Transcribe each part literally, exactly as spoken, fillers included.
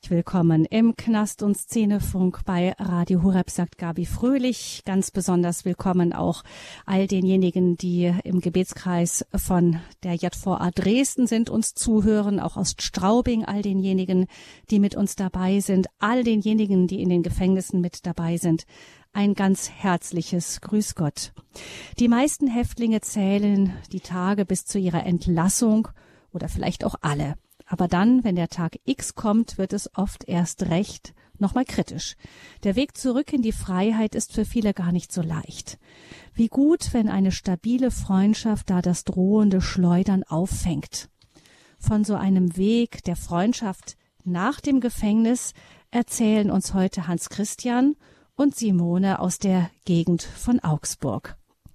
herzlich willkommen im Knast- und Szenefunk bei Radio Horeb, sagt Gabi Fröhlich. Ganz besonders willkommen auch all denjenigen, die im Gebetskreis von der J V A Dresden sind, uns zuhören, auch aus Straubing, all denjenigen, die mit uns dabei sind, all denjenigen, die in den Gefängnissen mit dabei sind. Ein ganz herzliches Grüß Gott. Die meisten Häftlinge zählen die Tage bis zu ihrer Entlassung oder vielleicht auch alle. Aber dann, wenn der Tag X kommt, wird es oft erst recht nochmal kritisch. Der Weg zurück in die Freiheit ist für viele gar nicht so leicht. Wie gut, wenn eine stabile Freundschaft da das drohende Schleudern auffängt. Von so einem Weg der Freundschaft nach dem Gefängnis erzählen uns heute Hans Christian und Simone aus der Gegend von Augsburg.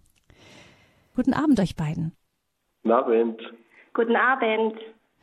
Guten Abend euch beiden. Guten Abend. Guten Abend.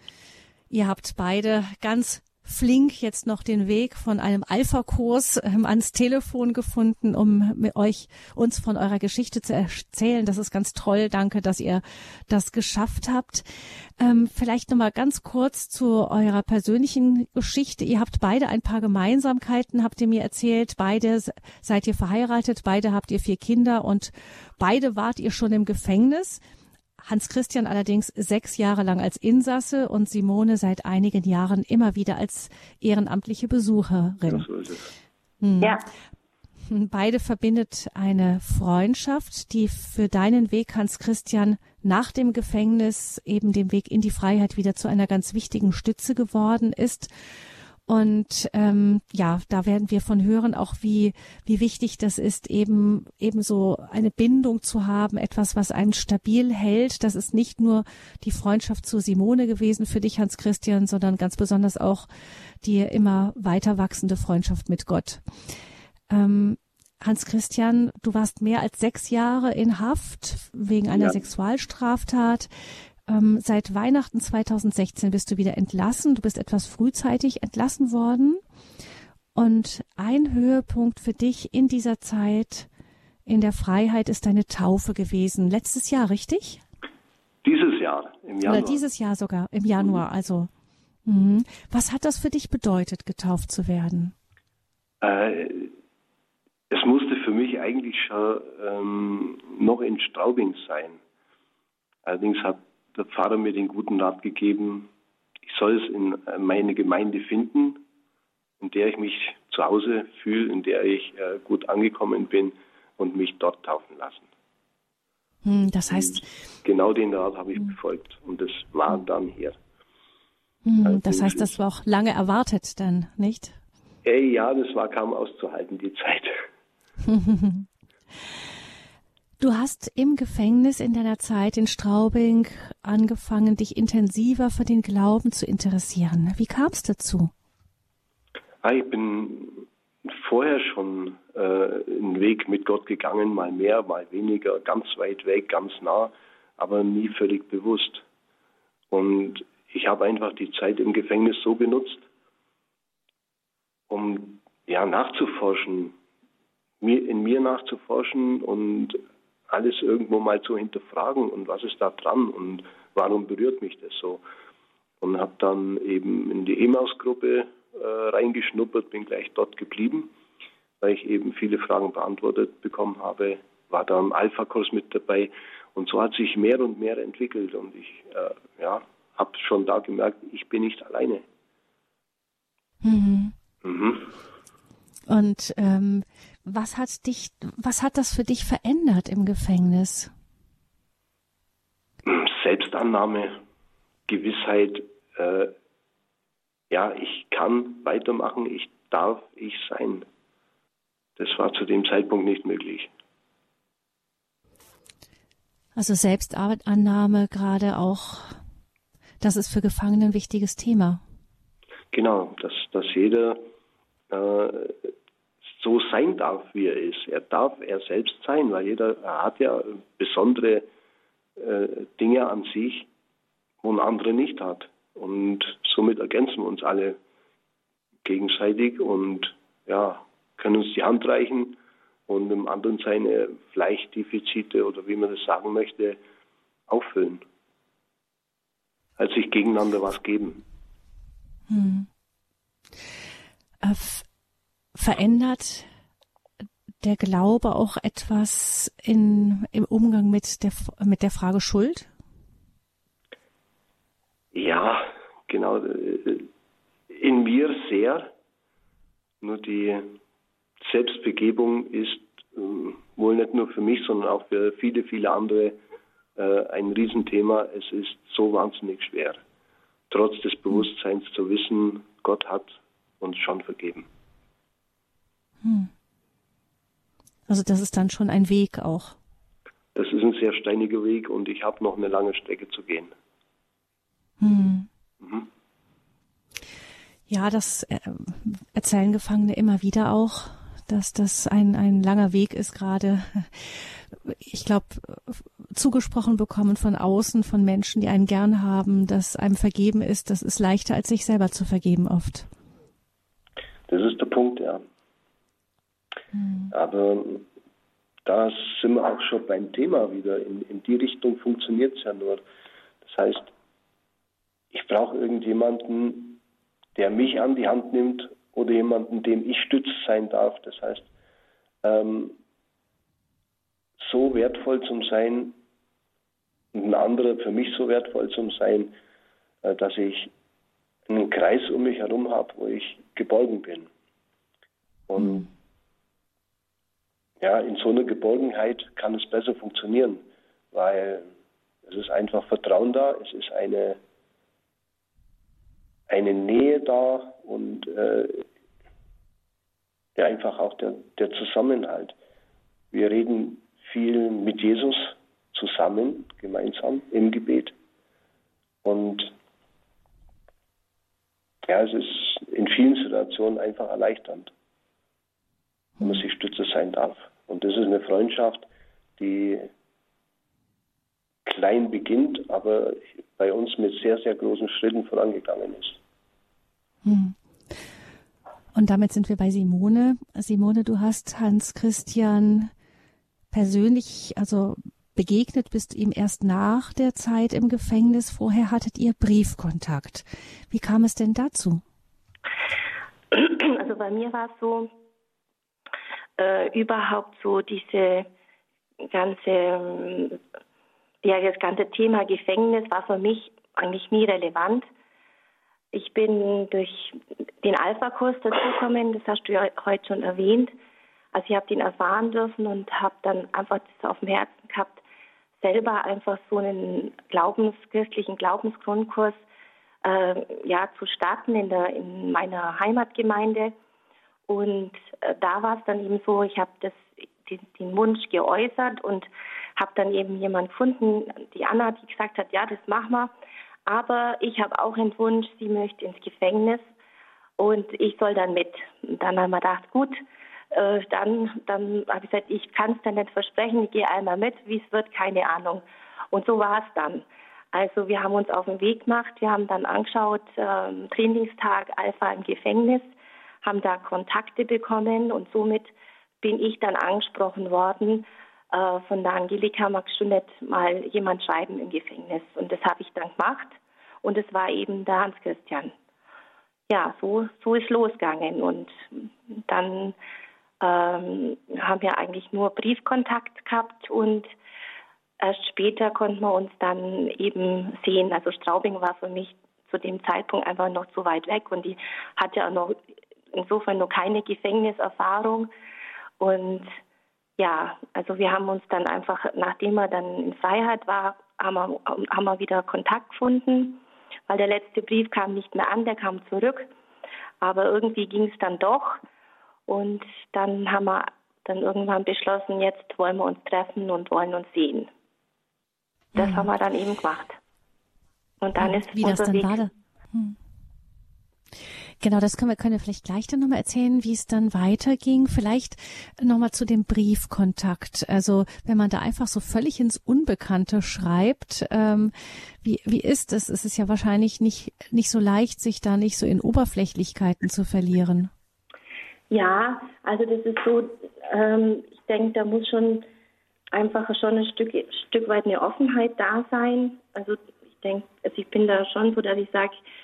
Ihr habt beide ganz flink jetzt noch den Weg von einem Alpha-Kurs ähm, ans Telefon gefunden, um mit euch uns von eurer Geschichte zu erzählen. Das ist ganz toll. Danke, dass ihr das geschafft habt. Ähm, vielleicht noch mal ganz kurz zu eurer persönlichen Geschichte. Ihr habt beide ein paar Gemeinsamkeiten, habt ihr mir erzählt. Beide seid ihr verheiratet, beide habt ihr vier Kinder und beide wart ihr schon im Gefängnis. Hans Christian allerdings sechs Jahre lang als Insasse und Simone seit einigen Jahren immer wieder als ehrenamtliche Besucherin. Ja, so ist es. Hm. Ja. Beide verbindet eine Freundschaft, die für deinen Weg, Hans Christian, nach dem Gefängnis eben dem Weg in die Freiheit wieder zu einer ganz wichtigen Stütze geworden ist. Und ähm, ja, da werden wir von hören, auch wie wie wichtig das ist, eben eben so eine Bindung zu haben, etwas, was einen stabil hält. Das ist nicht nur die Freundschaft zu Simone gewesen für dich, Hans Christian, sondern ganz besonders auch die immer weiter wachsende Freundschaft mit Gott. Ähm, Hans Christian, du warst mehr als sechs Jahre in Haft wegen einer Ja. Sexualstraftat. Ähm, seit Weihnachten zweitausendsechzehn bist du wieder entlassen. Du bist etwas frühzeitig entlassen worden. Und ein Höhepunkt für dich in dieser Zeit in der Freiheit ist deine Taufe gewesen. Letztes Jahr, richtig? Dieses Jahr, im Januar. Oder dieses Jahr sogar, im Januar. Also, mhm. Was hat das für dich bedeutet, getauft zu werden? Äh, es musste für mich eigentlich schon ähm, noch in Straubing sein. Allerdings hat der Pfarrer mir den guten Rat gegeben, ich soll es in meine Gemeinde finden, in der ich mich zu Hause fühle, in der ich äh, gut angekommen bin und mich dort taufen lassen. Hm, das heißt, und genau den Rat habe ich hm. befolgt und das war dann hier. Hm, also das heißt, das war auch lange erwartet dann, nicht? Ey, ja, das war kaum auszuhalten, die Zeit. Du hast im Gefängnis in deiner Zeit in Straubing angefangen, dich intensiver für den Glauben zu interessieren. Wie kam es dazu? Ah, ich bin vorher schon äh, einen Weg mit Gott gegangen, mal mehr, mal weniger, ganz weit weg, ganz nah, aber nie völlig bewusst. Und ich habe einfach die Zeit im Gefängnis so genutzt, um ja nachzuforschen, mir, in mir nachzuforschen und alles irgendwo mal zu hinterfragen und was ist da dran und warum berührt mich das so. Und habe dann eben in die Emmaus-Gruppe äh, reingeschnuppert, bin gleich dort geblieben, weil ich eben viele Fragen beantwortet bekommen habe, war da im Alpha-Kurs mit dabei und so hat sich mehr und mehr entwickelt und ich äh, ja, habe schon da gemerkt, ich bin nicht alleine. Mhm. Mhm. Und ähm, was hat dich, was hat das für dich verändert im Gefängnis? Selbstannahme, Gewissheit, äh, ja, ich kann weitermachen, ich darf ich sein. Das war zu dem Zeitpunkt nicht möglich. Also Selbstannahme gerade auch, das ist für Gefangene ein wichtiges Thema. Genau, dass, dass jeder äh, so sein darf, wie er ist. Er darf er selbst sein, weil jeder hat ja besondere äh, Dinge an sich, wo ein anderer nicht hat. Und somit ergänzen wir uns alle gegenseitig und ja, können uns die Hand reichen und dem anderen seine vielleicht Defizite oder wie man das sagen möchte, auffüllen. Also sich gegeneinander was geben. Hm. Äh, f- verändert der Glaube auch etwas in, im Umgang mit der, mit der Frage Schuld? Ja, genau. In mir sehr. Nur die Selbstbegebung ist äh, wohl nicht nur für mich, sondern auch für viele, viele andere äh, ein Riesenthema. Es ist so wahnsinnig schwer, trotz des Bewusstseins zu wissen, Gott hat uns schon vergeben. Hm. Also das ist dann schon ein Weg auch. Das ist ein sehr steiniger Weg und ich habe noch eine lange Strecke zu gehen. Hm. Mhm. Ja, das äh, erzählen Gefangene immer wieder auch, dass das ein, ein langer Weg ist, gerade, ich glaube, zugesprochen bekommen von außen, von Menschen, die einen gern haben, dass einem vergeben ist, das ist leichter, als sich selber zu vergeben oft. Das ist der Punkt, ja. Hm. Aber da sind wir auch schon beim Thema wieder. In, in die Richtung funktioniert es ja nur. Das heißt, ich brauche irgendjemanden, der mich an die Hand nimmt oder jemanden, dem ich Stütz sein darf. Das heißt, ähm, so wertvoll zum Sein und ein anderer für mich so wertvoll zum Sein, äh, dass ich einen Kreis um mich herum habe, wo ich geborgen bin. Und mhm. ja, in so einer Geborgenheit kann es besser funktionieren, weil es ist einfach Vertrauen da, es ist eine, eine Nähe da und äh, ja, einfach auch der, der Zusammenhalt. Wir reden viel mit Jesus zusammen, gemeinsam im Gebet. Und ja, es ist in vielen Situationen einfach erleichternd, wenn man sich Stütze sein darf. Und das ist eine Freundschaft, die klein beginnt, aber bei uns mit sehr, sehr großen Schritten vorangegangen ist. Hm. Und damit sind wir bei Simone. Simone, du hast Hans Christian persönlich, also begegnet, bist ihm erst nach der Zeit im Gefängnis. Vorher hattet ihr Briefkontakt. Wie kam es denn dazu? Also bei mir war es so, äh, überhaupt so diese ganze, ja, das ganze Thema Gefängnis war für mich eigentlich nie relevant. Ich bin durch den Alpha-Kurs dazugekommen, das hast du ja heute schon erwähnt. Also ich habe den erfahren dürfen und habe dann einfach das auf dem Herzen gehabt, selber einfach so einen Glaubens, christlichen Glaubensgrundkurs äh, ja, zu starten in, der, in meiner Heimatgemeinde. Und äh, da war es dann eben so, ich habe das den, den Wunsch geäußert und habe dann eben jemanden gefunden, die Anna, die gesagt hat, ja, das machen wir. Aber ich habe auch einen Wunsch, sie möchte ins Gefängnis und ich soll dann mit. Und dann haben wir gedacht, gut, äh, dann, dann habe ich gesagt, ich kann es dann nicht versprechen, ich gehe einmal mit, wie es wird, keine Ahnung. Und so war es dann. Also wir haben uns auf den Weg gemacht, wir haben dann angeschaut, äh, Trainingstag Alpha im Gefängnis, haben da Kontakte bekommen und somit bin ich dann angesprochen worden, äh, von der Angelika, magst du nicht mal jemand schreiben im Gefängnis? Und das habe ich dann gemacht und es war eben der Hans Christian. Ja, so, so ist losgegangen und dann ähm, haben wir eigentlich nur Briefkontakt gehabt und erst später konnten wir uns dann eben sehen. Also Straubing war für mich zu dem Zeitpunkt einfach noch zu weit weg und die hatte ja noch insofern noch keine Gefängniserfahrung. Und ja, also wir haben uns dann einfach, nachdem er dann in Freiheit war, haben wir, haben wir wieder Kontakt gefunden, weil der letzte Brief kam nicht mehr an, der kam zurück. Aber irgendwie ging es dann doch. Und dann haben wir dann irgendwann beschlossen, jetzt wollen wir uns treffen und wollen uns sehen. Das mhm. haben wir dann eben gemacht. Und dann und ist wie unser das dann Weg. War da? Hm. Genau, das können wir, können wir vielleicht gleich dann nochmal erzählen, wie es dann weiterging. Vielleicht nochmal zu dem Briefkontakt. Also wenn man da einfach so völlig ins Unbekannte schreibt, ähm, wie, wie ist es? Es ist ja wahrscheinlich nicht, nicht so leicht, sich da nicht so in Oberflächlichkeiten zu verlieren. Ja, also das ist so, ähm, ich denke, da muss schon einfach schon ein Stück, Stück weit eine Offenheit da sein. Also ich denke, also ich bin da schon so, dass ich sage,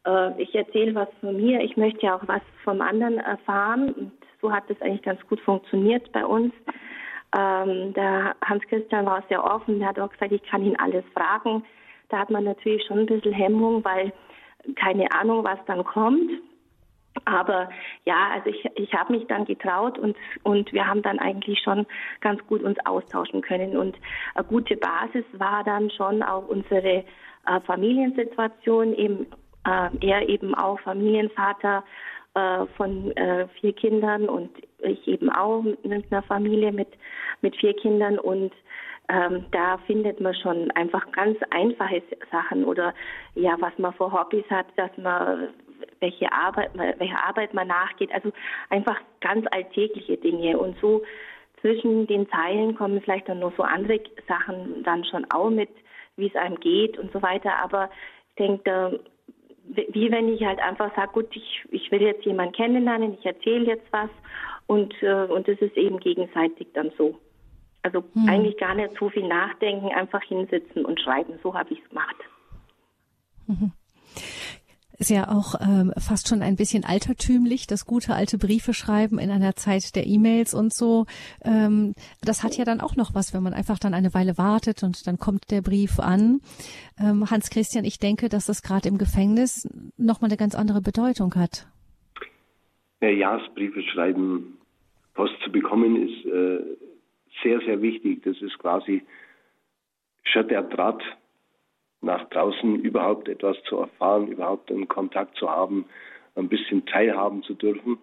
äh, ich erzähle was von mir, ich möchte ja auch was vom anderen erfahren. Und so hat es eigentlich ganz gut funktioniert bei uns. Ähm, der Hans-Christian war sehr offen, der hat auch gesagt, ich kann ihn alles fragen. Da hat man natürlich schon ein bisschen Hemmung, weil keine Ahnung, was dann kommt. Aber ja, also ich, ich habe mich dann getraut und, und wir haben dann eigentlich schon ganz gut uns austauschen können. Und eine gute Basis war dann schon auch unsere äh, Familiensituation, eben äh, er eben auch Familienvater äh, von äh, vier Kindern und ich eben auch mit, mit einer Familie mit, mit vier Kindern und Ähm, da findet man schon einfach ganz einfache Sachen oder ja, was man für Hobbys hat, dass man welche Arbeit, welche Arbeit man nachgeht, also einfach ganz alltägliche Dinge und so zwischen den Zeilen kommen vielleicht dann noch so andere Sachen dann schon auch mit, wie es einem geht und so weiter, aber ich denke, wie wenn ich halt einfach sage, gut, ich, ich will jetzt jemanden kennenlernen, ich erzähle jetzt was und, und das ist eben gegenseitig dann so. Also hm. eigentlich gar nicht so viel nachdenken, einfach hinsitzen und schreiben. So habe ich es gemacht. Mhm. Ist ja auch ähm, fast schon ein bisschen altertümlich, das gute alte Briefe schreiben in einer Zeit der E-Mails und so. Ähm, das hat ja dann auch noch was, wenn man einfach dann eine Weile wartet und dann kommt der Brief an. Ähm, Hans-Christian, ich denke, dass das gerade im Gefängnis nochmal eine ganz andere Bedeutung hat. Ja, Jahresbriefe schreiben, Post zu bekommen, ist äh, sehr, sehr wichtig. Das ist quasi schon der Draht nach draußen, überhaupt etwas zu erfahren, überhaupt einen Kontakt zu haben, ein bisschen teilhaben zu dürfen.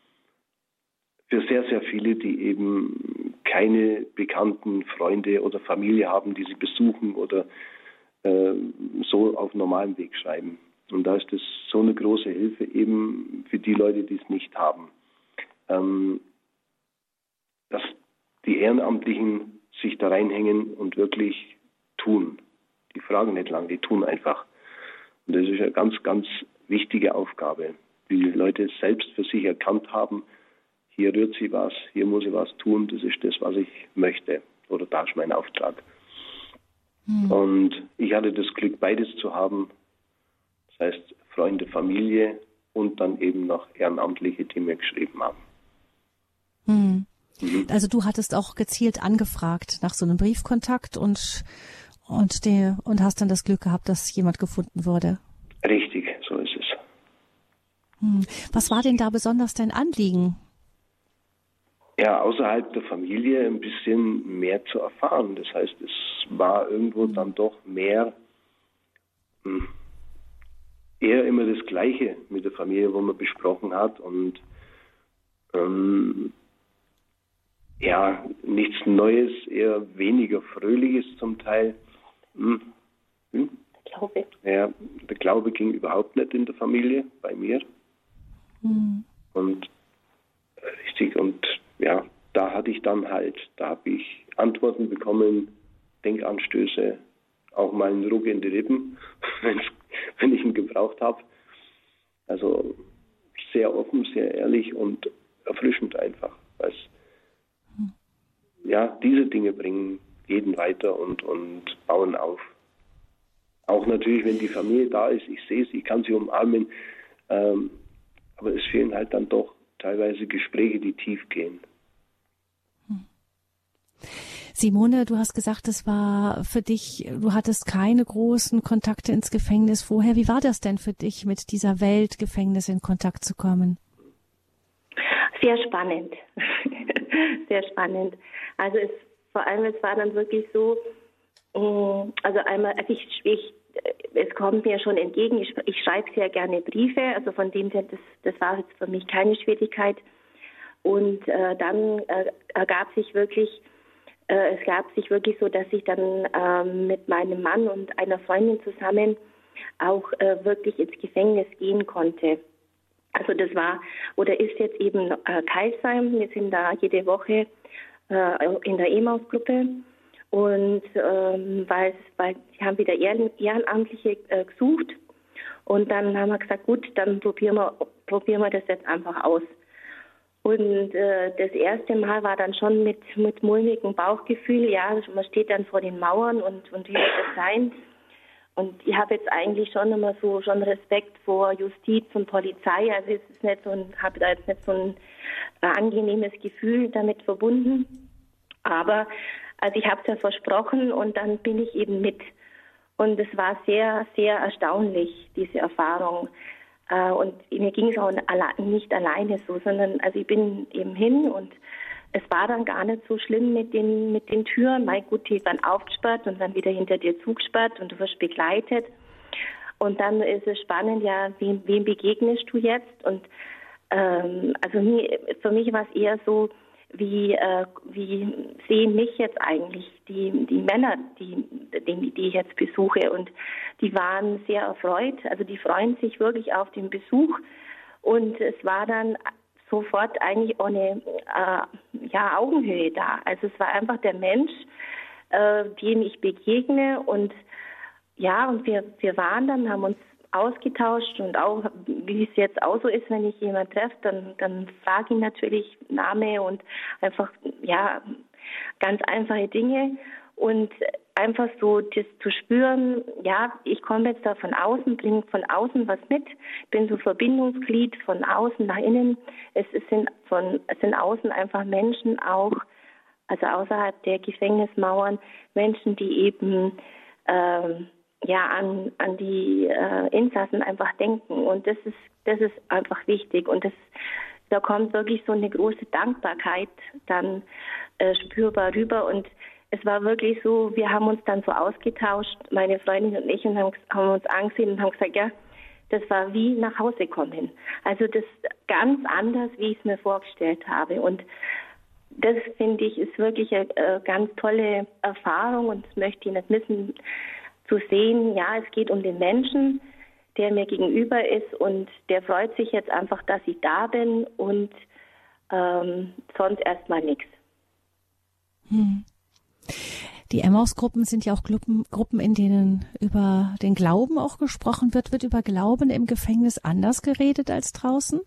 Für sehr, sehr viele, die eben keine bekannten Freunde oder Familie haben, die sie besuchen oder äh, so auf normalem Weg schreiben. Und da ist das so eine große Hilfe eben für die Leute, die es nicht haben. Ähm, dass die Ehrenamtlichen sich da reinhängen und wirklich tun. Die fragen nicht lang, die tun einfach. Und das ist eine ganz, ganz wichtige Aufgabe, wie die Leute selbst für sich erkannt haben, hier rührt sie was, hier muss ich was tun, das ist das, was ich möchte. Oder da ist mein Auftrag. Mhm. Und ich hatte das Glück, beides zu haben. Das heißt, Freunde, Familie und dann eben noch Ehrenamtliche, die mir geschrieben haben. Mhm. Also du hattest auch gezielt angefragt nach so einem Briefkontakt und und der und hast dann das Glück gehabt, dass jemand gefunden wurde. Richtig, so ist es. Hm. Was war denn da besonders dein Anliegen? Ja, außerhalb der Familie ein bisschen mehr zu erfahren. Das heißt, es war irgendwo dann doch mehr, hm, eher immer das Gleiche mit der Familie, wo man besprochen hat und ähm, ja, nichts Neues, eher weniger Fröhliches zum Teil. Hm. Hm. Glaube. Ja, der Glaube ging überhaupt nicht in der Familie, bei mir. Hm. Und richtig, und ja, da hatte ich dann halt, da habe ich Antworten bekommen, Denkanstöße, auch mal einen Ruck in die Rippen, wenn ich ihn gebraucht habe. Also sehr offen, sehr ehrlich und erfrischend einfach, weil ja, diese Dinge bringen jeden weiter und, und bauen auf. Auch natürlich, wenn die Familie da ist, ich sehe es, ich kann sie umarmen, ähm, aber es fehlen halt dann doch teilweise Gespräche, die tief gehen. Simone, du hast gesagt, es war für dich, du hattest keine großen Kontakte ins Gefängnis vorher. Wie war das denn für dich, mit dieser Welt Gefängnis in Kontakt zu kommen? Sehr spannend. Sehr spannend. Also es, vor allem, es war dann wirklich so, also einmal, also ich, ich, es kommt mir schon entgegen, ich, ich schreibe sehr gerne Briefe, also von dem her, das, das war jetzt für mich keine Schwierigkeit. Und äh, dann äh, ergab sich wirklich, äh, es gab sich wirklich so, dass ich dann äh, mit meinem Mann und einer Freundin zusammen auch äh, wirklich ins Gefängnis gehen konnte. Also das war oder ist jetzt eben äh, Keilsheim. Wir sind da jede Woche äh, in der Emmaus-Gruppe und ähm, weil, weil sie haben wieder Ehren, Ehrenamtliche äh, gesucht und dann haben wir gesagt, gut, dann probieren wir, probieren wir das jetzt einfach aus. Und äh, das erste Mal war dann schon mit, mit mulmigem Bauchgefühl, ja, man steht dann vor den Mauern und, und wie wird das sein? Und ich habe jetzt eigentlich schon immer so schon Respekt vor Justiz und Polizei. Also es ist nicht so ein, habe da jetzt nicht so ein äh, angenehmes Gefühl damit verbunden. Aber also ich habe es ja versprochen und dann bin ich eben mit. Und es war sehr, sehr erstaunlich, diese Erfahrung. Äh, und mir ging es auch nicht alleine so, sondern also ich bin eben hin und es war dann gar nicht so schlimm mit den, mit den Türen. Mein gut, die waren aufgesperrt und dann wieder hinter dir zugesperrt und du wirst begleitet. Und dann ist es spannend, ja, wem, wem begegnest du jetzt? Und ähm, also mir, für mich war es eher so, wie, äh, wie sehen mich jetzt eigentlich die, die Männer, die, die, die ich jetzt besuche. Und die waren sehr erfreut, also die freuen sich wirklich auf den Besuch. Und es war dann sofort eigentlich auch eine äh, ja, Augenhöhe da. Also es war einfach der Mensch, äh, dem ich begegne und ja, und wir, wir waren dann, haben uns ausgetauscht und auch, wie es jetzt auch so ist, wenn ich jemanden treffe, dann, dann frage ich natürlich Name und einfach, ja, ganz einfache Dinge und einfach so das zu spüren, ja, ich komme jetzt da von außen, bringe von außen was mit, bin so Verbindungsglied von außen nach innen. Es, es, sind von, es sind außen einfach Menschen auch, also außerhalb der Gefängnismauern, Menschen, die eben ähm, ja an, an die äh, Insassen einfach denken. Und das ist, das ist einfach wichtig. Und das, da kommt wirklich so eine große Dankbarkeit dann äh, spürbar rüber. Und es war wirklich so, wir haben uns dann so ausgetauscht, meine Freundin und ich, und haben, haben uns angesehen und haben gesagt, ja, das war wie nach Hause kommen. Also das ganz anders, wie ich es mir vorgestellt habe. Und das, finde ich, ist wirklich eine, eine ganz tolle Erfahrung und das möchte ich nicht missen, zu sehen, ja, es geht um den Menschen, der mir gegenüber ist und der freut sich jetzt einfach, dass ich da bin und ähm, sonst erstmal nichts. Hm. Die Emmaus-Gruppen sind ja auch Gruppen, Gruppen, in denen über den Glauben auch gesprochen wird. Wird über Glauben im Gefängnis anders geredet als draußen?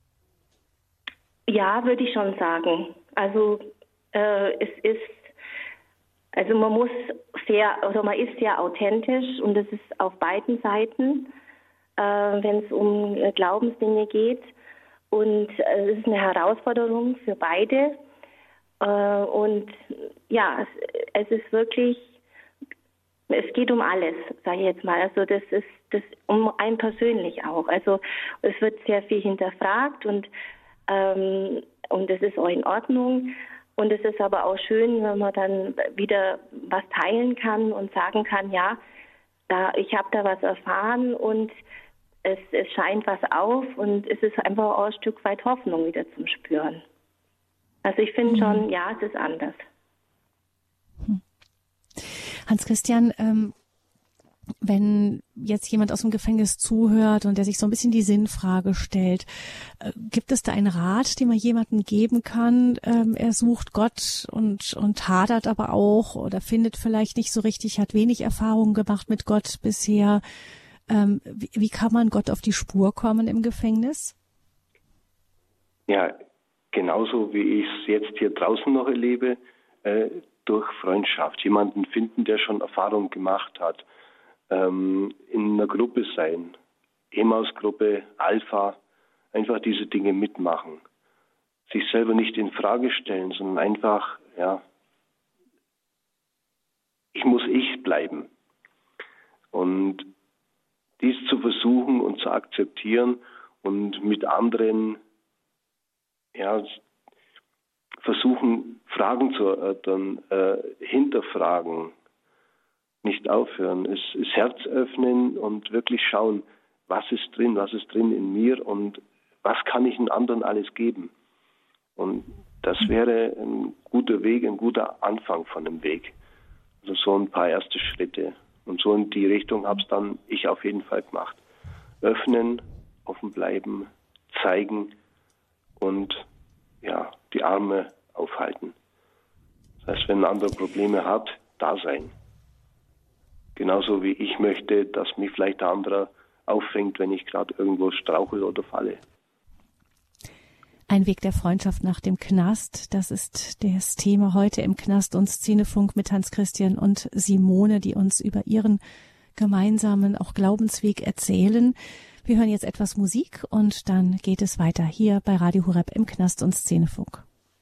Ja, würde ich schon sagen. Also äh, es ist, also man muss sehr, oder man ist sehr authentisch und das ist auf beiden Seiten, äh, wenn es um Glaubensdinge geht. Und äh, es ist eine Herausforderung für beide. Äh, und ja, es, es ist wirklich, es geht um alles, sage ich jetzt mal. Also das ist das um einen persönlich auch. Also es wird sehr viel hinterfragt und ähm, und das ist auch in Ordnung. Und es ist aber auch schön, wenn man dann wieder was teilen kann und sagen kann, ja, da, ich habe da was erfahren und es, es scheint was auf und es ist einfach auch ein Stück weit Hoffnung wieder zum Spüren. Also ich finde schon, ja, es ist anders. Hans-Christian, ähm, wenn jetzt jemand aus dem Gefängnis zuhört und der sich so ein bisschen die Sinnfrage stellt, äh, gibt es da einen Rat, den man jemandem geben kann? Ähm, er sucht Gott und, und hadert aber auch oder findet vielleicht nicht so richtig, hat wenig Erfahrung gemacht mit Gott bisher. Ähm, wie, wie kann man Gott auf die Spur kommen im Gefängnis? Ja, genauso wie ich es jetzt hier draußen noch erlebe, äh, durch Freundschaft. Jemanden finden, der schon Erfahrung gemacht hat. Ähm, in einer Gruppe sein, Emmaus-Gruppe, Alpha, einfach diese Dinge mitmachen. Sich selber nicht in Frage stellen, sondern einfach, ja, ich muss ich bleiben. Und dies zu versuchen und zu akzeptieren und mit anderen, ja, versuchen, Fragen zu erörtern, äh, hinterfragen, nicht aufhören, es, es Herz öffnen und wirklich schauen, was ist drin, was ist drin in mir und was kann ich den anderen alles geben. Und das wäre ein guter Weg, ein guter Anfang von dem Weg. Also so ein paar erste Schritte. Und so in die Richtung habe es dann ich auf jeden Fall gemacht. Öffnen, offen bleiben, zeigen und ja, die Arme aufhalten. Das heißt, wenn ein anderer Probleme hat, da sein. Genauso wie ich möchte, dass mich vielleicht der andere auffängt, wenn ich gerade irgendwo strauchle oder falle. Ein Weg der Freundschaft nach dem Knast, das ist das Thema heute im Knast und Szenefunk mit Hans-Christian und Simone, die uns über ihren gemeinsamen auch Glaubensweg erzählen. Wir hören jetzt etwas Musik und dann geht es weiter hier bei Radio Horeb im Knast und Szenefunk.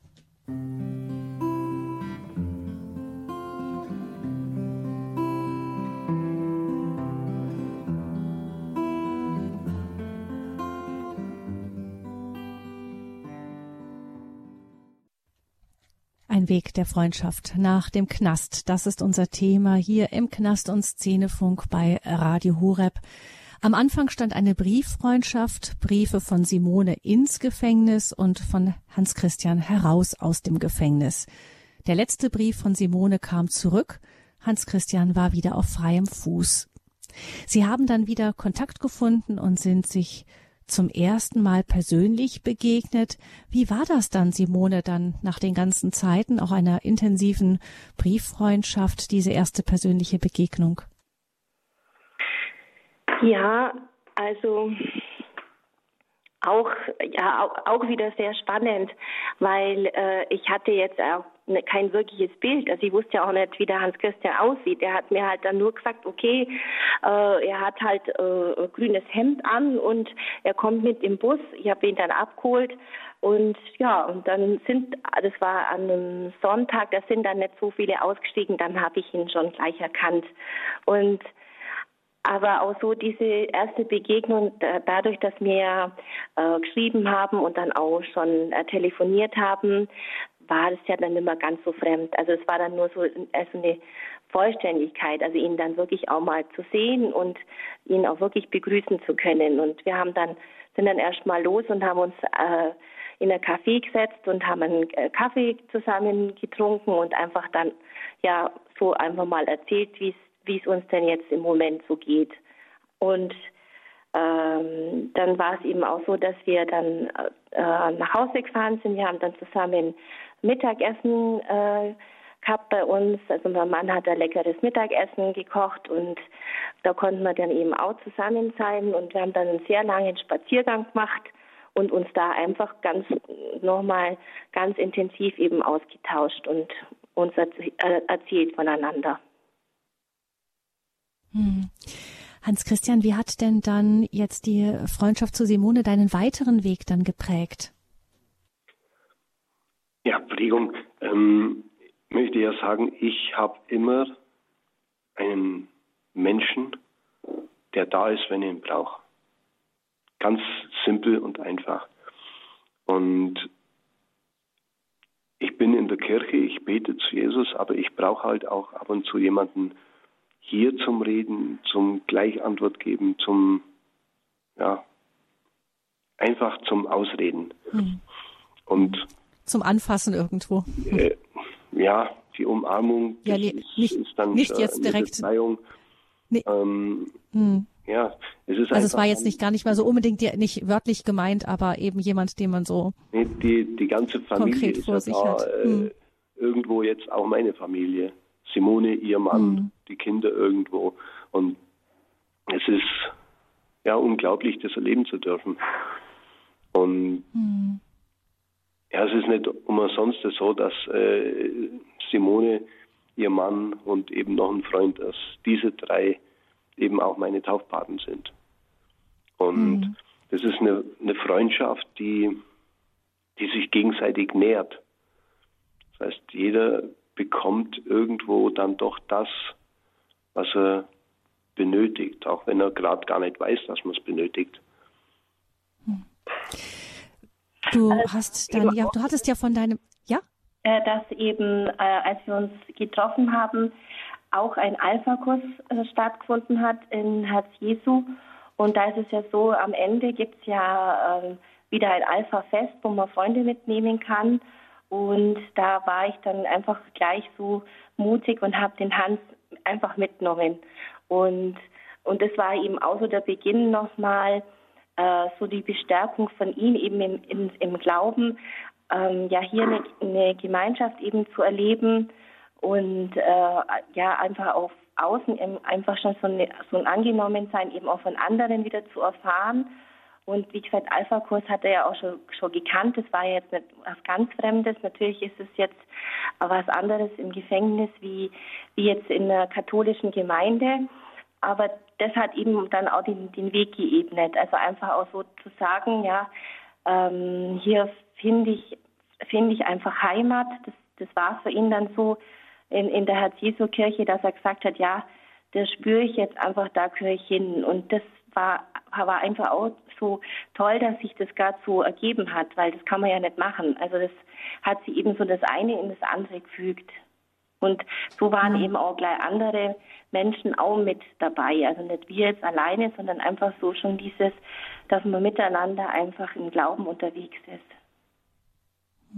Ein Weg der Freundschaft nach dem Knast. Das ist unser Thema hier im Knast und Szenefunk bei Radio Horeb. Am Anfang stand eine Brieffreundschaft, Briefe von Simone ins Gefängnis und von Hans Christian heraus aus dem Gefängnis. Der letzte Brief von Simone kam zurück. Hans Christian war wieder auf freiem Fuß. Sie haben dann wieder Kontakt gefunden und sind sich zum ersten Mal persönlich begegnet. Wie war das dann, Simone, dann nach den ganzen Zeiten, auch einer intensiven Brieffreundschaft, diese erste persönliche Begegnung? Ja, also auch, ja, auch, auch wieder sehr spannend, weil äh, ich hatte jetzt auch ne, kein wirkliches Bild. Also ich wusste ja auch nicht, wie der Hans Christian aussieht. Er hat mir halt dann nur gesagt, okay, äh, er hat halt äh, ein grünes Hemd an und er kommt mit im Bus. Ich habe ihn dann abgeholt und ja, und dann sind, das war an einem Sonntag, da sind dann nicht so viele ausgestiegen, dann habe ich ihn schon gleich erkannt. Und aber auch so diese erste Begegnung, dadurch, dass wir äh, geschrieben haben und dann auch schon äh, telefoniert haben, war das ja dann nicht mehr ganz so fremd. Also es war dann nur so also eine Vollständigkeit, also ihn dann wirklich auch mal zu sehen und ihn auch wirklich begrüßen zu können. Und wir haben dann sind dann erst mal los und haben uns äh, in ein Café gesetzt und haben einen Kaffee zusammen getrunken und einfach dann ja so einfach mal erzählt, wie es wie es uns denn jetzt im Moment so geht. Und ähm, dann war es eben auch so, dass wir dann äh, nach Hause gefahren sind. Wir haben dann zusammen Mittagessen äh, gehabt bei uns. Also mein Mann hat ein leckeres Mittagessen gekocht und da konnten wir dann eben auch zusammen sein. Und wir haben dann einen sehr langen Spaziergang gemacht und uns da einfach ganz nochmal ganz intensiv eben ausgetauscht und uns erzählt voneinander. Hm. Hans Christian, wie hat denn dann jetzt die Freundschaft zu Simone deinen weiteren Weg dann geprägt? Ja, Prägung, ähm, möchte ja sagen, ich habe immer einen Menschen, der da ist, wenn ich ihn brauche. Ganz simpel und einfach. Und ich bin in der Kirche, ich bete zu Jesus, aber ich brauche halt auch ab und zu jemanden, hier zum Reden, zum Gleichantwort geben, zum, ja, einfach zum Ausreden. Hm. Und zum Anfassen irgendwo. Äh, ja, die Umarmung ja, nee, ist, nicht, ist dann nicht jetzt direkt. Befreiung. Nee. Ähm, hm. Ja, es ist also es war jetzt nicht gar nicht mal so unbedingt nicht wörtlich gemeint, aber eben jemand, den man so nee, die, die ganze Familie konkret vor ist sich ja da, hat. Äh, hm. Irgendwo jetzt auch meine Familie. Simone, ihr Mann, hm. die Kinder irgendwo. Und es ist ja unglaublich, das erleben zu dürfen. Und hm. ja, es ist nicht umsonst so, dass äh, Simone, ihr Mann und eben noch ein Freund, dass diese drei eben auch meine Taufpaten sind. Und hm. das ist eine, eine Freundschaft, die, die sich gegenseitig nährt. Das heißt, jeder bekommt irgendwo dann doch das, was er benötigt, auch wenn er gerade gar nicht weiß, dass man es benötigt. Du hast dann, ja, du hattest ja von deinem, ja? Dass eben, äh, als wir uns getroffen haben, auch ein Alpha-Kurs äh, stattgefunden hat in Herz Jesu. Und da ist es ja so, am Ende gibt es ja äh, wieder ein Alpha-Fest, wo man Freunde mitnehmen kann. Und da war ich dann einfach gleich so mutig und habe den Hans einfach mitgenommen. Und, und das war eben auch so der Beginn nochmal, äh, so die Bestärkung von ihm eben im, im, im Glauben, ähm, ja hier eine, eine Gemeinschaft eben zu erleben und äh, ja einfach auf außen einfach schon so, eine, so ein Angenommensein eben auch von anderen wieder zu erfahren. Und wie gesagt, Alpha-Kurs hat er ja auch schon, schon gekannt. Das war ja jetzt nicht was ganz Fremdes. Natürlich ist es jetzt was anderes im Gefängnis wie, wie jetzt in einer katholischen Gemeinde. aber das hat eben dann auch den, den Weg geebnet. Also einfach auch so zu sagen, ja, ähm, hier finde ich, finde ich einfach Heimat. Das, das war für ihn dann so in, in der Herz-Jesu-Kirche, dass er gesagt hat, ja, das spüre ich jetzt einfach, da gehöre ich hin. Und das war, war einfach auch so toll, dass sich das gerade so ergeben hat, weil das kann man ja nicht machen. Also das hat sich eben so das eine in das andere gefügt. Und so waren eben auch gleich andere Menschen auch mit dabei. Also nicht wir jetzt alleine, sondern einfach so schon dieses, dass man miteinander einfach im Glauben unterwegs ist.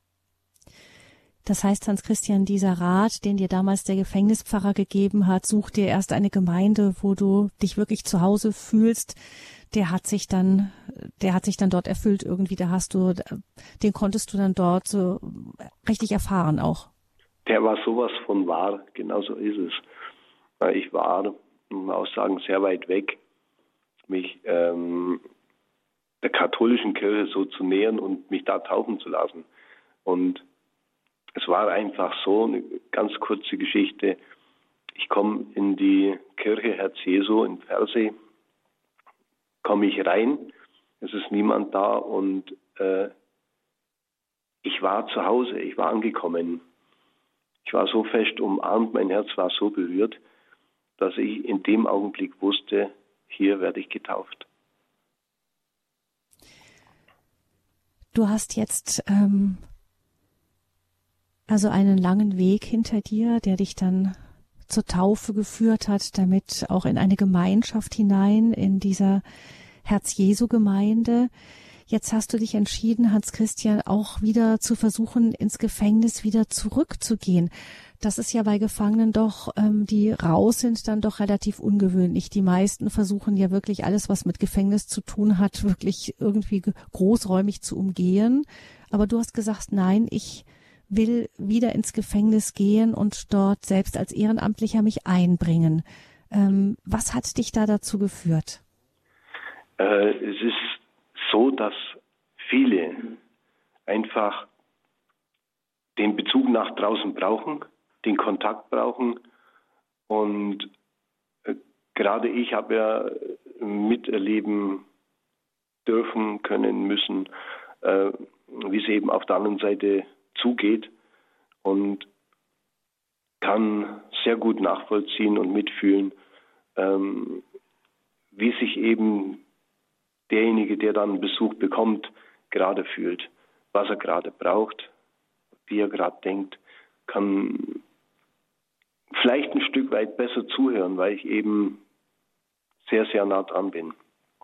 Das heißt, Hans-Christian, dieser Rat, den dir damals der Gefängnispfarrer gegeben hat, such dir erst eine Gemeinde, wo du dich wirklich zu Hause fühlst, der hat sich dann, der hat sich dann dort erfüllt irgendwie, da hast du, den konntest du dann dort so richtig erfahren auch. Der war sowas von wahr, genauso ist es. Ich war, muss man auch sagen, sehr weit weg, mich ähm, der katholischen Kirche so zu nähern und mich da taufen zu lassen. Und es war einfach so, eine ganz kurze Geschichte. Ich komme in die Kirche Herz Jesu in Pfersee, komme ich rein, es ist niemand da und äh, ich war zu Hause, ich war angekommen. Ich war so fest umarmt, mein Herz war so berührt, dass ich in dem Augenblick wusste, hier werde ich getauft. Du hast jetzt ähm, also einen langen Weg hinter dir, der dich dann zur Taufe geführt hat, damit auch in eine Gemeinschaft hinein, in dieser Herz-Jesu-Gemeinde. Jetzt hast du dich entschieden, Hans-Christian, auch wieder zu versuchen, ins Gefängnis wieder zurückzugehen. Das ist ja bei Gefangenen doch, ähm, die raus sind, dann doch relativ ungewöhnlich. Die meisten versuchen ja wirklich alles, was mit Gefängnis zu tun hat, wirklich irgendwie großräumig zu umgehen. Aber du hast gesagt, nein, ich will wieder ins Gefängnis gehen und dort selbst als Ehrenamtlicher mich einbringen. Ähm, was hat dich da dazu geführt? Äh, es ist so, dass viele einfach den Bezug nach draußen brauchen, den Kontakt brauchen. Und äh, gerade ich habe ja miterleben dürfen, können, müssen, äh, wie es eben auf der anderen Seite zugeht und kann sehr gut nachvollziehen und mitfühlen, ähm, wie sich eben derjenige, der dann Besuch bekommt, gerade fühlt, was er gerade braucht, wie er gerade denkt, kann vielleicht ein Stück weit besser zuhören, weil ich eben sehr, sehr nah dran bin.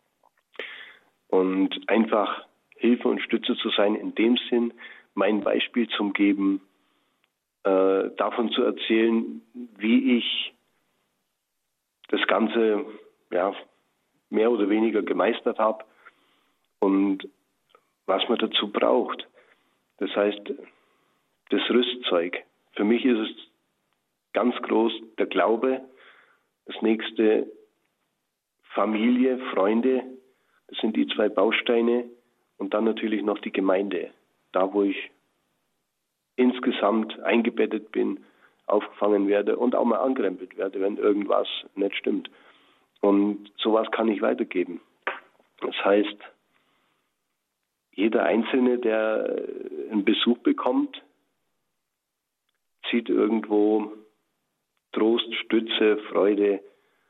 Und einfach Hilfe und Stütze zu sein, in dem Sinn, mein Beispiel zum Geben, äh, davon zu erzählen, wie ich das Ganze ja, mehr oder weniger gemeistert habe und was man dazu braucht. Das heißt, das Rüstzeug. Für mich ist es ganz groß der Glaube, das nächste Familie, Freunde, das sind die zwei Bausteine und dann natürlich noch die Gemeinde, da wo ich insgesamt eingebettet bin, aufgefangen werde und auch mal angerempelt werde, wenn irgendwas nicht stimmt. Und sowas kann ich weitergeben. Das heißt, jeder Einzelne, der einen Besuch bekommt, zieht irgendwo Trost, Stütze, Freude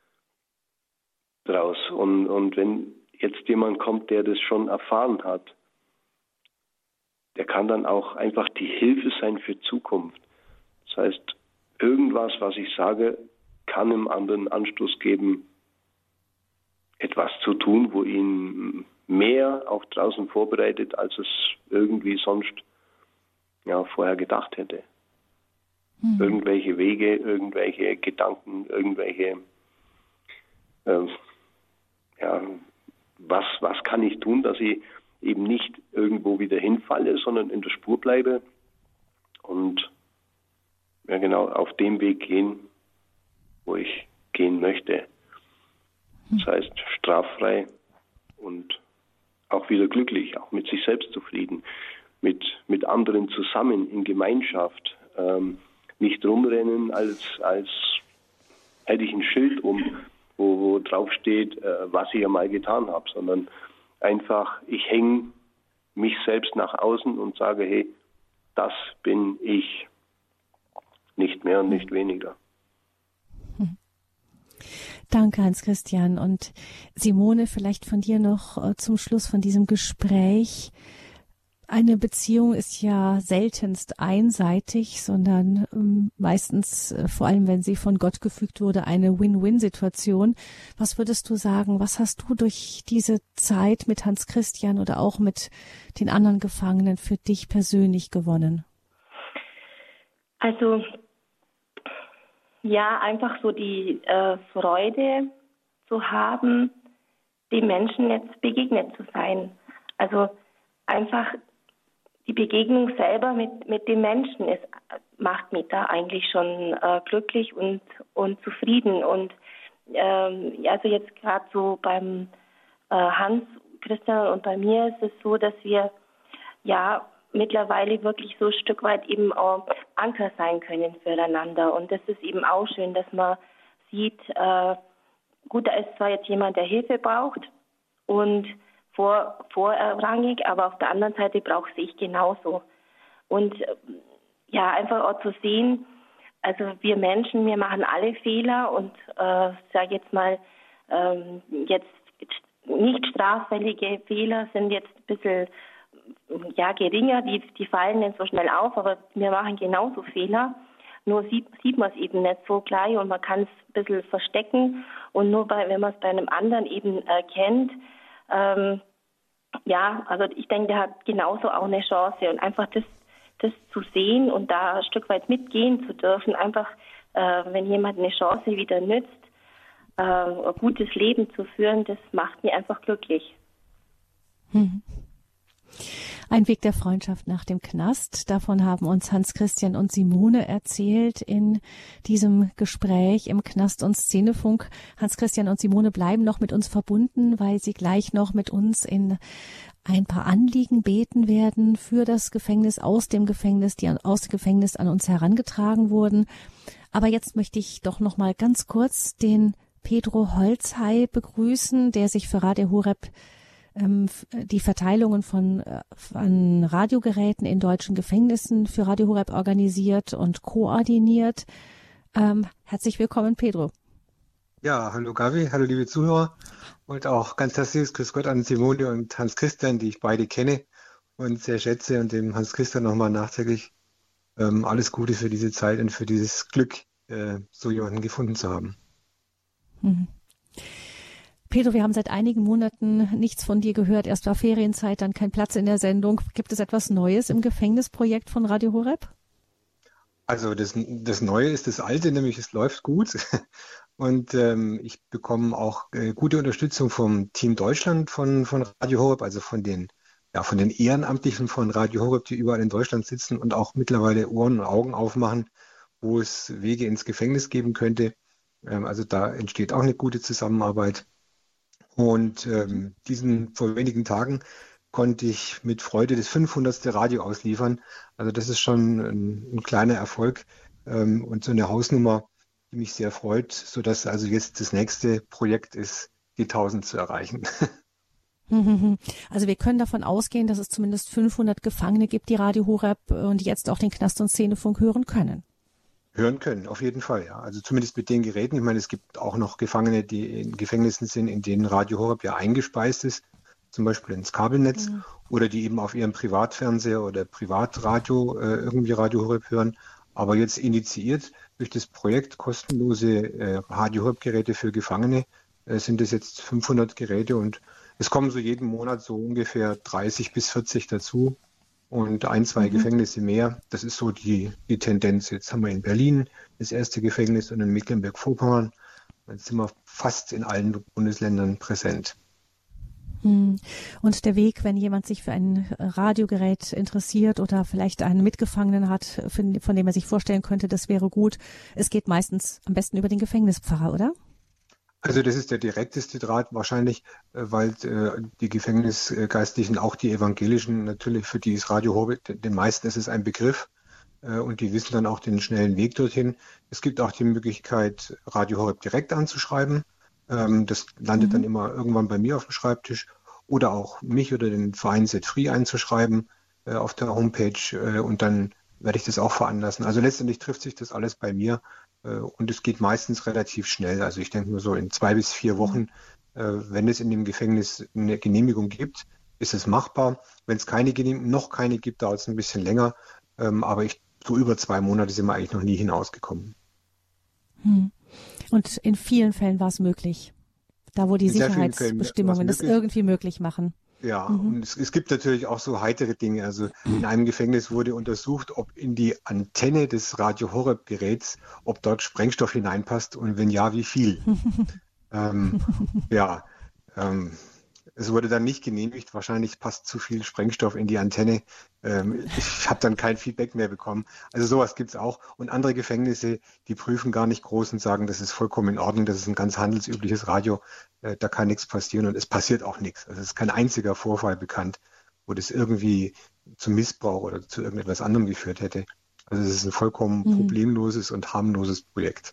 draus. Und, und wenn jetzt jemand kommt, der das schon erfahren hat, der kann dann auch einfach die Hilfe sein für Zukunft. Das heißt, irgendwas, was ich sage, kann dem anderen Anstoß geben, etwas zu tun, wo ihn mehr auch draußen vorbereitet, als es irgendwie sonst ja, vorher gedacht hätte. Mhm. Irgendwelche Wege, irgendwelche Gedanken, irgendwelche äh, ja, was, was kann ich tun, dass ich eben nicht irgendwo wieder hinfalle, sondern in der Spur bleibe und ja, genau auf dem Weg gehen, wo ich gehen möchte. Das heißt, straffrei und auch wieder glücklich, auch mit sich selbst zufrieden, mit, mit anderen zusammen in Gemeinschaft, ähm, nicht rumrennen, als, als hätte ich ein Schild um, wo, wo drauf steht, äh, was ich einmal getan habe, sondern einfach, ich hänge mich selbst nach außen und sage, hey, das bin ich. Nicht mehr und nicht weniger. Danke, Hans-Christian. Und Simone, vielleicht von dir noch äh, zum Schluss von diesem Gespräch. Eine Beziehung ist ja seltenst einseitig, sondern ähm, meistens, äh, vor allem wenn sie von Gott gefügt wurde, eine Win-Win-Situation. Was würdest du sagen, was hast du durch diese Zeit mit Hans-Christian oder auch mit den anderen Gefangenen für dich persönlich gewonnen? Also ja, einfach so die äh, Freude zu haben, dem Menschen jetzt begegnet zu sein. Also einfach die Begegnung selber mit, mit dem Menschen ist, macht mich da eigentlich schon äh, glücklich und, und zufrieden. Und ähm, also jetzt gerade so beim äh, Hans, Christian und bei mir ist es so, dass wir ja mittlerweile wirklich so ein Stück weit eben auch Anker sein können füreinander. Und das ist eben auch schön, dass man sieht, äh, gut, da ist zwar jetzt jemand, der Hilfe braucht und vor, vorrangig, aber auf der anderen Seite brauche ich genauso. Und äh, ja, einfach auch zu sehen, also wir Menschen, wir machen alle Fehler und äh, sage jetzt mal, ähm, jetzt nicht straffällige Fehler sind jetzt ein bisschen ja, geringer, die, die fallen nicht so schnell auf, aber wir machen genauso Fehler. Nur sieht, sieht man es eben nicht so gleich und man kann es ein bisschen verstecken. Und nur bei, wenn man es bei einem anderen eben erkennt, ähm, ja, also ich denke, der hat genauso auch eine Chance. Und einfach das, das zu sehen und da ein Stück weit mitgehen zu dürfen, einfach, äh, wenn jemand eine Chance wieder nützt, äh, ein gutes Leben zu führen, das macht mich einfach glücklich. Hm. Ein Weg der Freundschaft nach dem Knast. Davon haben uns Hans-Christian und Simone erzählt in diesem Gespräch im Knast- und Szenefunk. Hans-Christian und Simone bleiben noch mit uns verbunden, weil sie gleich noch mit uns in ein paar Anliegen beten werden für das Gefängnis, aus dem Gefängnis, die aus dem Gefängnis an uns herangetragen wurden. Aber jetzt möchte ich doch noch mal ganz kurz den Pedro Holzhey begrüßen, der sich für Radio Horeb die Verteilungen von, von Radiogeräten in deutschen Gefängnissen für Radio Horeb organisiert und koordiniert. Ähm, herzlich willkommen, Pedro. Ja, hallo Gabi, hallo liebe Zuhörer und auch ganz herzliches Grüß Gott an Simone und Hans-Christian, die ich beide kenne und sehr schätze, und dem Hans-Christian nochmal nachträglich ähm, alles Gute für diese Zeit und für dieses Glück, äh, so jemanden gefunden zu haben. Mhm. Pedro, wir haben seit einigen Monaten nichts von dir gehört. Erst war Ferienzeit, dann kein Platz in der Sendung. Gibt es etwas Neues im Gefängnisprojekt von Radio Horeb? Also das, das Neue ist das Alte, nämlich es läuft gut. Und ähm, ich bekomme auch äh, gute Unterstützung vom Team Deutschland von, von Radio Horeb, also von den, ja, von den Ehrenamtlichen von Radio Horeb, die überall in Deutschland sitzen und auch mittlerweile Ohren und Augen aufmachen, wo es Wege ins Gefängnis geben könnte. Ähm, also da entsteht auch eine gute Zusammenarbeit. Und ähm, diesen vor wenigen Tagen konnte ich mit Freude das fünfhundertste Radio ausliefern. Also das ist schon ein, ein kleiner Erfolg ähm, und so eine Hausnummer, die mich sehr freut, sodass also jetzt das nächste Projekt ist, die tausend zu erreichen. Also wir können davon ausgehen, dass es zumindest fünfhundert Gefangene gibt, die Radio Horeb und jetzt auch den Knast- und Szenefunk hören können. Hören können, auf jeden Fall, ja. Also zumindest mit den Geräten. Ich meine, es gibt auch noch Gefangene, die in Gefängnissen sind, in denen Radio Horeb ja eingespeist ist, zum Beispiel ins Kabelnetz, mhm. oder die eben auf ihrem Privatfernseher oder Privatradio äh, irgendwie Radio Horeb hören. Aber jetzt initiiert durch das Projekt kostenlose äh, Radio Horeb-Geräte für Gefangene äh, sind es jetzt fünfhundert Geräte und es kommen so jeden Monat so ungefähr dreißig bis vierzig dazu. Und ein, zwei mhm. Gefängnisse mehr. Das ist so die, die Tendenz. Jetzt haben wir in Berlin das erste Gefängnis und in Mecklenburg-Vorpommern. Jetzt sind wir fast in allen Bundesländern präsent. Und der Weg, wenn jemand sich für ein Radiogerät interessiert oder vielleicht einen Mitgefangenen hat, von dem er sich vorstellen könnte, das wäre gut. Es geht meistens am besten über den Gefängnispfarrer, oder? Also das ist der direkteste Draht wahrscheinlich, weil äh, die Gefängnisgeistlichen, auch die Evangelischen, natürlich für die ist Radio Horeb, den meisten ist es ein Begriff äh, und die wissen dann auch den schnellen Weg dorthin. Es gibt auch die Möglichkeit, Radio Horeb direkt anzuschreiben. Ähm, das landet Mhm. dann immer irgendwann bei mir auf dem Schreibtisch. Oder auch mich oder den Verein Set Free einzuschreiben äh, auf der Homepage äh, und dann werde ich das auch veranlassen. Also letztendlich trifft sich das alles bei mir äh, und es geht meistens relativ schnell. Also ich denke nur so in zwei bis vier Wochen, äh, wenn es in dem Gefängnis eine Genehmigung gibt, ist es machbar. Wenn es keine Genehm- noch keine gibt, dauert es ein bisschen länger. Ähm, aber ich, so über zwei Monate sind wir eigentlich noch nie hinausgekommen. Hm. Und in vielen Fällen war es möglich. Da, wo die In sehr vielen Fällen war es Sicherheitsbestimmungen das möglich. irgendwie möglich machen. Ja, Mhm. und es, es gibt natürlich auch so heitere Dinge. Also in einem Gefängnis wurde untersucht, ob in die Antenne des Radio Horeb Geräts, ob dort Sprengstoff hineinpasst und wenn ja, wie viel. ähm, ja, ähm, es wurde dann nicht genehmigt. Wahrscheinlich passt zu viel Sprengstoff in die Antenne. Ähm, ich habe dann kein Feedback mehr bekommen. Also sowas gibt's auch. Und andere Gefängnisse, die prüfen gar nicht groß und sagen, das ist vollkommen in Ordnung, das ist ein ganz handelsübliches Radio, äh, da kann nichts passieren und es passiert auch nichts. Also es ist kein einziger Vorfall bekannt, wo das irgendwie zum Missbrauch oder zu irgendetwas anderem geführt hätte. Also es ist ein vollkommen Mhm. problemloses und harmloses Projekt.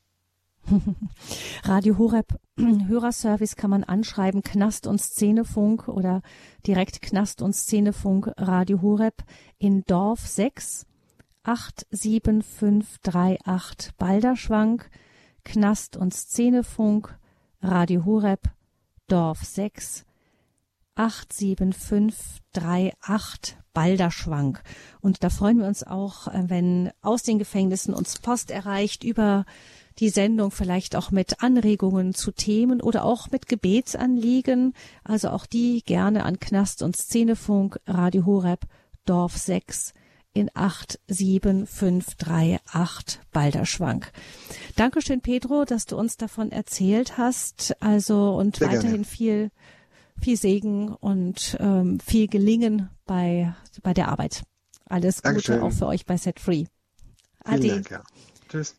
Radio Horeb Hörerservice kann man anschreiben, Knast und Szenefunk oder direkt Knast und Szenefunk Radio Horeb in Dorf sechs acht sieben fünf drei acht Balderschwang, Knast und Szenefunk Radio Horeb Dorf sechs acht sieben fünf drei acht Balderschwang. Und da freuen wir uns auch, wenn aus den Gefängnissen uns Post erreicht über die Sendung, vielleicht auch mit Anregungen zu Themen oder auch mit Gebetsanliegen. Also auch die gerne an Knast und Szenefunk Radio Horeb Dorf sechs in acht sieben fünf drei acht Balderschwang. Dankeschön, Pedro, dass du uns davon erzählt hast. Also und Sehr weiterhin gerne. viel viel Segen und ähm, viel Gelingen bei bei der Arbeit. Alles Gute Dankeschön. auch für euch bei Set Free. Vielen Ade. Dank, ja. Tschüss.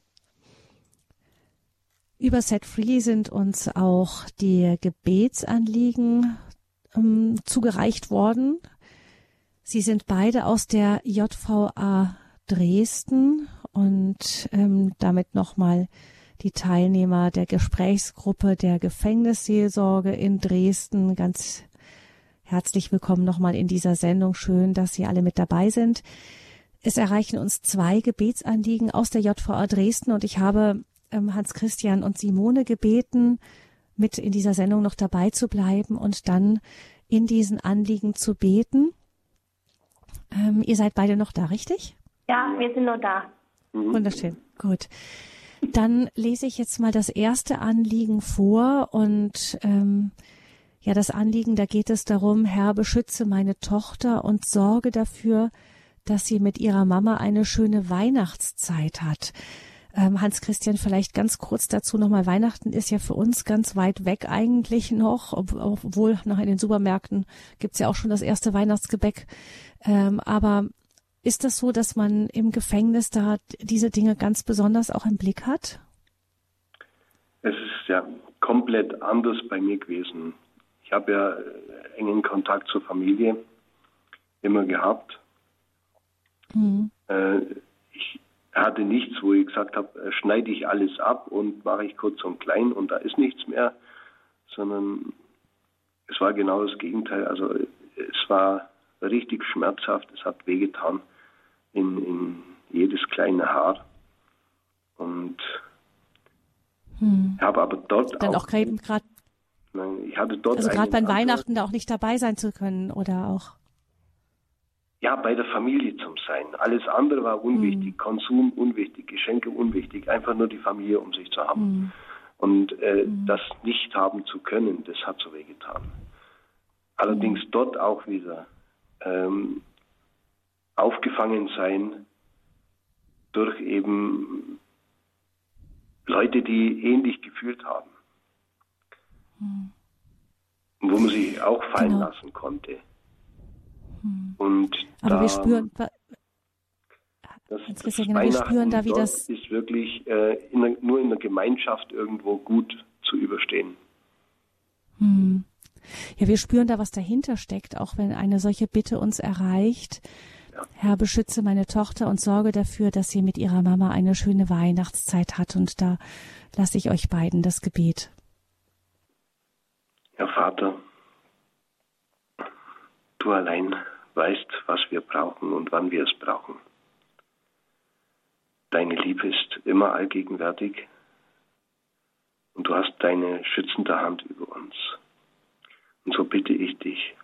Über Set Free sind uns auch die Gebetsanliegen ähm, zugereicht worden. Sie sind beide aus der J V A Dresden und ähm, damit nochmal die Teilnehmer der Gesprächsgruppe der Gefängnisseelsorge in Dresden. Ganz herzlich willkommen nochmal in dieser Sendung. Schön, dass Sie alle mit dabei sind. Es erreichen uns zwei Gebetsanliegen aus der J V A Dresden und ich habe ähm, Hans-Christian und Simone gebeten, mit in dieser Sendung noch dabei zu bleiben und dann in diesen Anliegen zu beten. Ähm, ihr seid beide noch da, richtig? Ja, wir sind noch da. Wunderschön, gut. Dann lese ich jetzt mal das erste Anliegen vor und ähm, ja, das Anliegen, da geht es darum, Herr, beschütze meine Tochter und sorge dafür, dass sie mit ihrer Mama eine schöne Weihnachtszeit hat. Ähm, Hans-Christian, vielleicht ganz kurz dazu nochmal, Weihnachten ist ja für uns ganz weit weg eigentlich noch, ob, obwohl noch in den Supermärkten gibt's ja auch schon das erste Weihnachtsgebäck. Ähm, aber ist das so, dass man im Gefängnis da diese Dinge ganz besonders auch im Blick hat? Es ist ja komplett anders bei mir gewesen. Ich habe ja engen Kontakt zur Familie immer gehabt. Mhm. Äh, ich hatte nichts, wo ich gesagt habe, äh, schneide ich alles ab und mache ich kurz und klein und da ist nichts mehr, sondern es war genau das Gegenteil. Also es war richtig schmerzhaft, es hat wehgetan in, in jedes kleine Haar. Und Hm. habe aber dort Dann auch, auch gerade, nein, ich hatte dort also gerade einen bei anderen- Weihnachten da auch nicht dabei sein zu können oder auch. Ja, bei der Familie zum Sein. Alles andere war unwichtig, Mhm. Konsum unwichtig, Geschenke unwichtig, einfach nur die Familie um sich zu haben. Mhm. Und äh, das nicht haben zu können, das hat so wehgetan. Allerdings dort auch wieder ähm, aufgefangen sein durch eben Leute, die ähnlich gefühlt haben. Mhm. Wo man sich auch fallen Genau. lassen konnte. Mhm. Und Aber da, wir spüren, das, Hans das Christian, genau, wir spüren da, wie dort das- ist wirklich äh, in der, nur in der Gemeinschaft irgendwo gut zu überstehen. Hm. Ja, wir spüren da, was dahinter steckt, auch wenn eine solche Bitte uns erreicht. Ja. Herr, beschütze meine Tochter und sorge dafür, dass sie mit ihrer Mama eine schöne Weihnachtszeit hat. Und da lasse ich euch beiden das Gebet. Herr Vater, du allein weißt, was wir brauchen und wann wir es brauchen. Deine Liebe ist immer allgegenwärtig und du hast deine schützende Hand über uns. Und so bitte ich dich,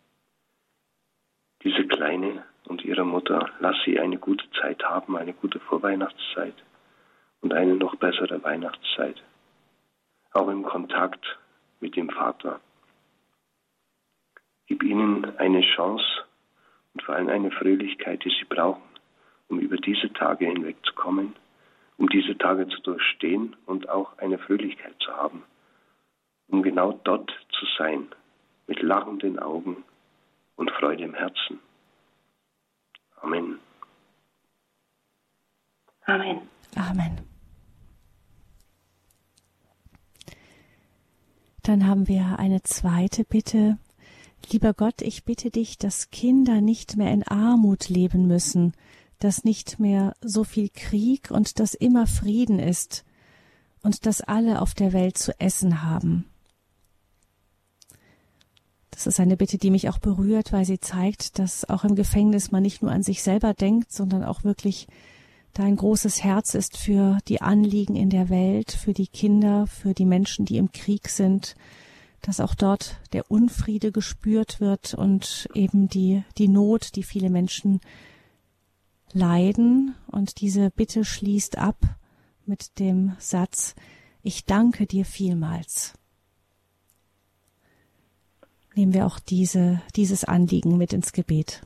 diese Kleine und ihre Mutter, lass sie eine gute Zeit haben, eine gute Vorweihnachtszeit und eine noch bessere Weihnachtszeit. Auch im Kontakt mit dem Vater. Gib ihnen eine Chance und vor allem eine Fröhlichkeit, die sie brauchen, um über diese Tage hinwegzukommen, um diese Tage zu durchstehen und auch eine Fröhlichkeit zu haben, um genau dort zu sein, mit lachenden Augen und Freude im Herzen. Amen. Amen. Amen. Dann haben wir eine zweite Bitte. Lieber Gott, ich bitte dich, dass Kinder nicht mehr in Armut leben müssen, dass nicht mehr so viel Krieg und dass immer Frieden ist und dass alle auf der Welt zu essen haben. Das ist eine Bitte, die mich auch berührt, weil sie zeigt, dass auch im Gefängnis man nicht nur an sich selber denkt, sondern auch wirklich da ein großes Herz ist für die Anliegen in der Welt, für die Kinder, für die Menschen, die im Krieg sind, dass auch dort der Unfriede gespürt wird und eben die, die Not, die viele Menschen leiden. Und diese Bitte schließt ab mit dem Satz, ich danke dir vielmals. Nehmen wir auch diese, dieses Anliegen mit ins Gebet.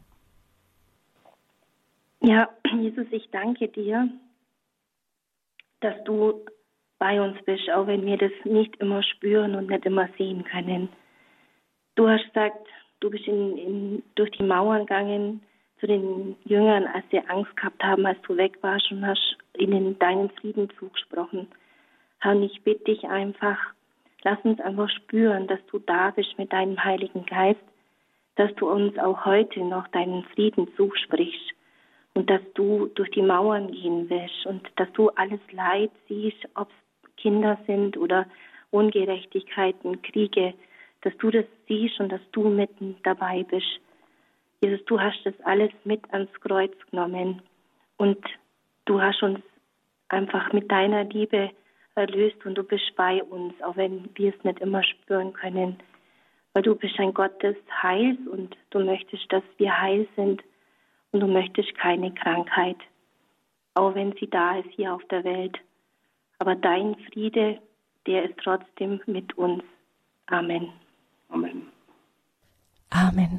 Ja, Jesus, ich danke dir, dass du bei uns bist, auch wenn wir das nicht immer spüren und nicht immer sehen können. Du hast gesagt, du bist in, in, durch die Mauern gegangen zu den Jüngern, als sie Angst gehabt haben, als du weg warst und hast ihnen deinen Frieden zugesprochen. Herr, und ich bitte dich einfach, lass uns einfach spüren, dass du da bist mit deinem Heiligen Geist, dass du uns auch heute noch deinen Frieden zusprichst. Und dass du durch die Mauern gehen willst und dass du alles Leid siehst, ob es Kinder sind oder Ungerechtigkeiten, Kriege, dass du das siehst und dass du mitten dabei bist. Jesus, du hast das alles mit ans Kreuz genommen und du hast uns einfach mit deiner Liebe erlöst und du bist bei uns, auch wenn wir es nicht immer spüren können. Weil du bist ein Gott des Heils und du möchtest, dass wir heil sind. Und du möchtest keine Krankheit, auch wenn sie da ist hier auf der Welt. Aber dein Friede, der ist trotzdem mit uns. Amen. Amen. Amen.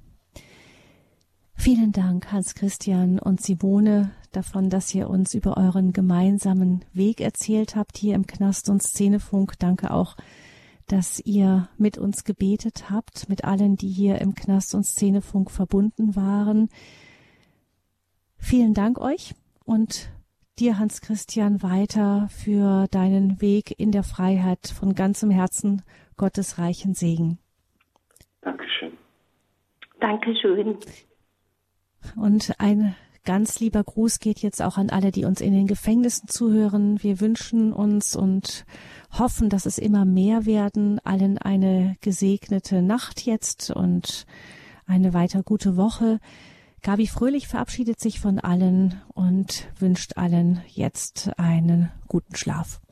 Vielen Dank, Hans-Christian und Simone, davon, dass ihr uns über euren gemeinsamen Weg erzählt habt hier im Knast und Szenefunk. Danke auch, dass ihr mit uns gebetet habt, mit allen, die hier im Knast und Szenefunk verbunden waren. Vielen Dank euch und dir, Hans-Christian, weiter für deinen Weg in der Freiheit von ganzem Herzen, Gottes reichen Segen. Dankeschön. Dankeschön. Und ein ganz lieber Gruß geht jetzt auch an alle, die uns in den Gefängnissen zuhören. Wir wünschen uns und hoffen, dass es immer mehr werden. Allen eine gesegnete Nacht jetzt und eine weiter gute Woche. Gabi Fröhlich verabschiedet sich von allen und wünscht allen jetzt einen guten Schlaf.